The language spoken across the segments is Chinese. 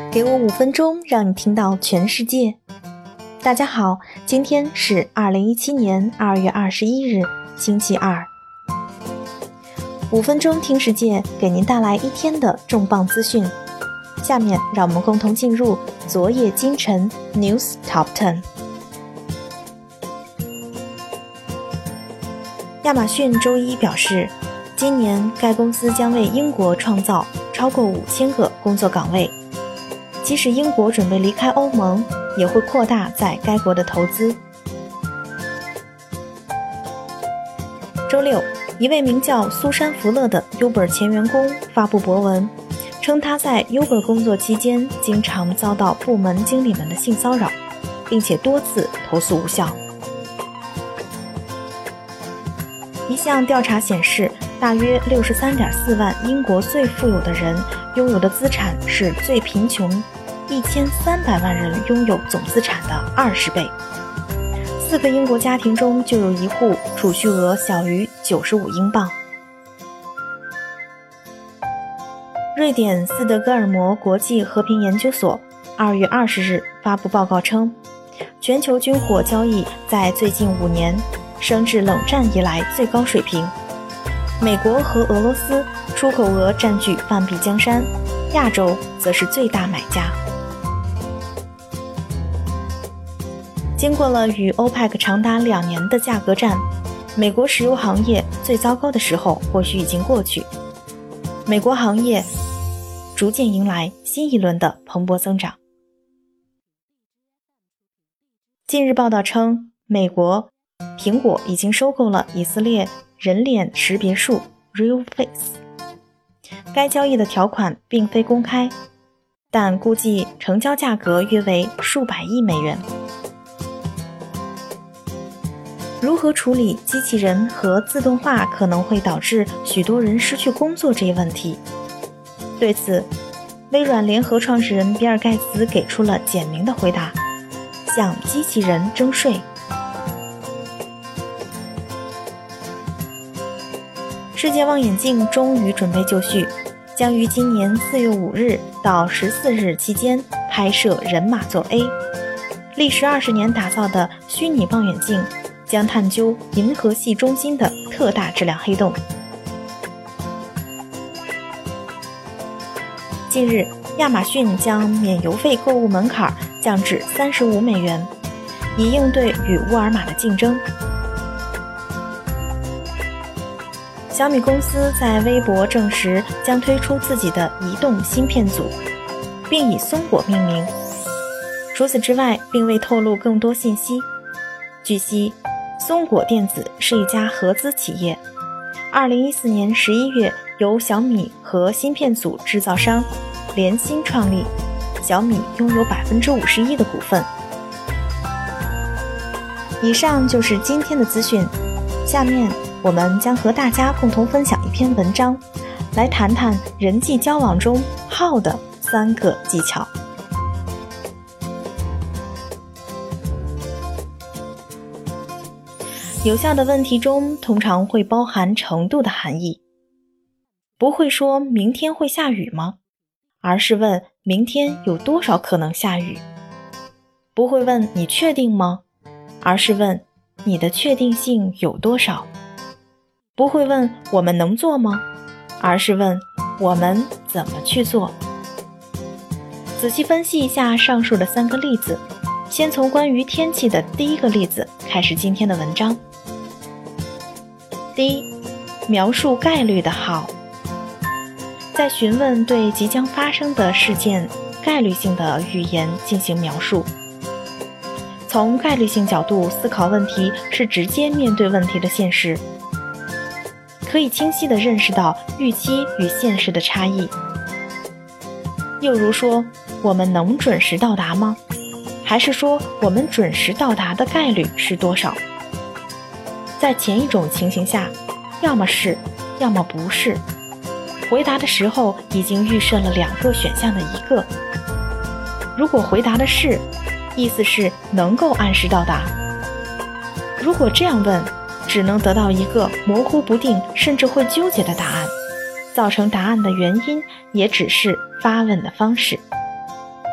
给我5分钟，让你听到全世界。大家好，今天是2017年2月21日，星期二。5分钟听世界，给您带来一天的重磅资讯。下面让我们共同进入昨夜今晨 News Top 10。亚马逊周一表示，今年该公司将为英国创造超过5000个工作岗位。即使英国准备离开欧盟，也会扩大在该国的投资。周六，一位名叫苏珊·福勒的 Uber 前员工发布博文，称他在 Uber 工作期间经常遭到部门经理们的性骚扰，并且多次投诉无效。一项调查显示，大约63.4万英国最富有的人拥有的资产是最贫穷1300万人拥有总资产的20倍。4个英国家庭中就有1户储蓄额小于95英镑。瑞典斯德哥尔摩国际和平研究所2月20日发布报告称，全球军火交易在最近5年升至冷战以来最高水平。美国和俄罗斯出口额占据半壁江山，亚洲则是最大买家。经过了与欧佩克长达2年的价格战，美国石油行业最糟糕的时候或许已经过去，美国行业逐渐迎来新一轮的蓬勃增长。近日报道称，美国苹果已经收购了以色列人脸识别术 RealFace。 该交易的条款并非公开，但估计成交价格约为数百亿美元。如何处理机器人和自动化可能会导致许多人失去工作这一问题？对此，微软联合创始人比尔·盖茨给出了简明的回答：向机器人征税。世界望远镜终于准备就绪，将于今年4月5日到14日期间拍摄人马座 A。 历时20年打造的虚拟望远镜将探究银河系中心的特大质量黑洞。近日，亚马逊将免邮费购物门槛降至35美元，以应对与沃尔玛的竞争。小米公司在微博证实将推出自己的移动芯片组，并以松果命名。除此之外，并未透露更多信息。据悉，松果电子是一家合资企业，2014年11月由小米和芯片组制造商联芯创立，小米拥有51%的股份。以上就是今天的资讯，下面我们将和大家共同分享一篇文章，来谈谈人际交往中耗的3个技巧。有效的问题中通常会包含程度的含义，不会说明天会下雨吗？而是问明天有多少可能下雨。不会问你确定吗？而是问你的确定性有多少。不会问我们能做吗？而是问我们怎么去做。仔细分析一下上述的3个例子，先从关于天气的第1个例子开始今天的文章。第一，描述概率的好。在询问对即将发生的事件概率性的语言进行描述。从概率性角度思考问题，是直接面对问题的现实，可以清晰地认识到预期与现实的差异。又如说，我们能准时到达吗？还是说我们准时到达的概率是多少？在前一种情形下，要么是，要么不是。回答的时候已经预设了2个选项的一个。如果回答的是，意思是能够按时到达。如果这样问，只能得到一个模糊不定，甚至会纠结的答案，造成答案的原因也只是发问的方式。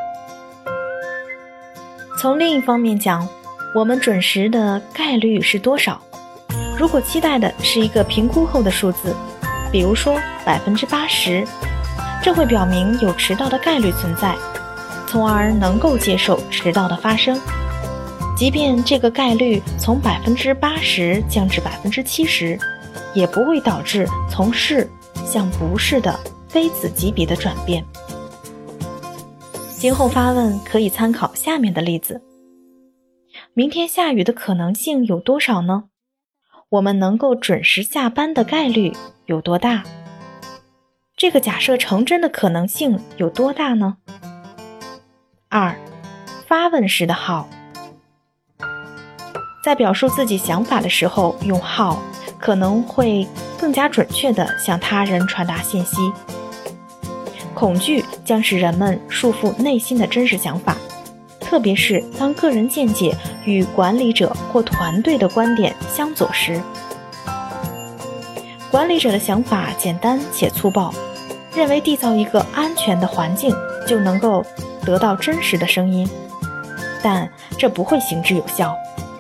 从另一方面讲，我们准时的概率是多少？如果期待的是一个评估后的数字，比如说80%，这会表明有迟到的概率存在，从而能够接受迟到的发生。即便这个概率从80%降至70%，也不会导致从是向不是的非此即彼的转变。今后发问可以参考下面的例子：明天下雨的可能性有多少呢？我们能够准时下班的概率有多大？这个假设成真的可能性有多大呢？2. 发问时的 how。 在表述自己想法的时候用 how， 可能会更加准确地向他人传达信息。恐惧将使人们束缚内心的真实想法，特别是当个人见解与管理者或团队的观点相左时。管理者的想法简单且粗暴，认为缔造一个安全的环境就能够得到真实的声音，但这不会行之有效。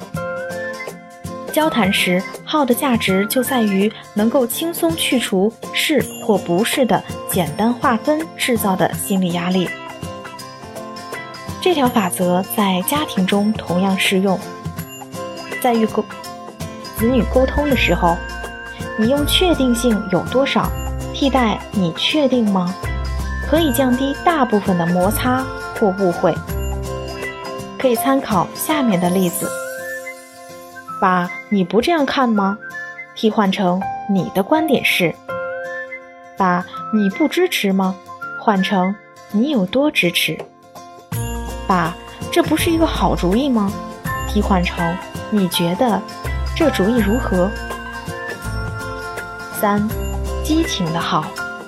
交谈时how的价值就在于能够轻松去除是或不是的简单划分制造的心理压力。这条法则在家庭中同样适用。在与子女沟通的时候，你用确定性有多少替代你确定吗？可以降低大部分的摩擦或误会。可以参考下面的例子：把你不这样看吗替换成你的观点是，把你不支持吗换成你有多支持，把这不是一个好主意吗替换成你觉得这主意如何。3. 激情的好。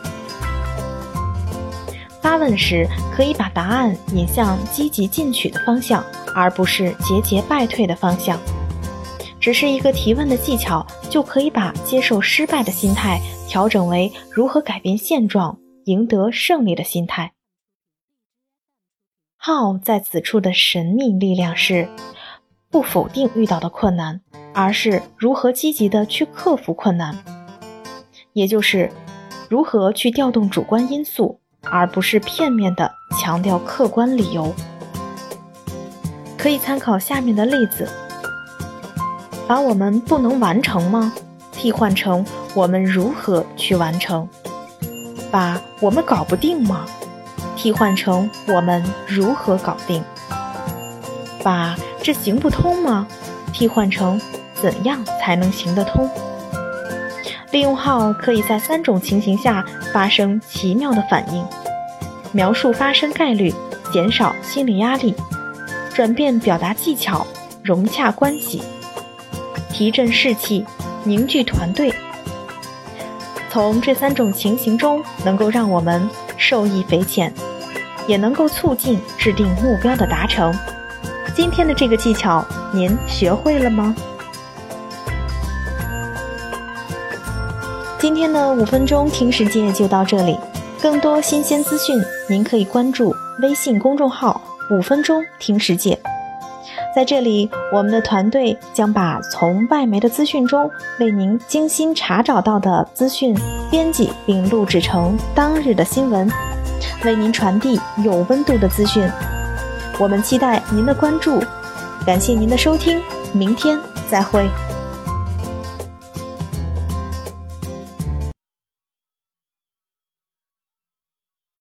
发问时可以把答案引向积极进取的方向，而不是节节败退的方向。只是一个提问的技巧，就可以把接受失败的心态调整为如何改变现状、赢得胜利的心态。how在此处的神秘力量是不否定遇到的困难，而是如何积极地去克服困难，也就是如何去调动主观因素，而不是片面地强调客观理由。可以参考下面的例子：把我们不能完成吗替换成我们如何去完成，把我们搞不定吗替换成我们如何搞定，把这行不通吗替换成怎样才能行得通。利用how可以在3种情形下发生奇妙的反应：描述发生概率，减少心理压力，转变表达技巧，融洽关系，提振士气，凝聚团队。从这3种情形中能够让我们受益匪浅，也能够促进制定目标的达成。今天的这个技巧您学会了吗？今天的5分钟听世界就到这里，更多新鲜资讯您可以关注微信公众号5分钟听世界。在这里，我们的团队将把从外媒的资讯中为您精心查找到的资讯编辑并录制成当日的新闻，为您传递有温度的资讯。我们期待您的关注，感谢您的收听，明天再会。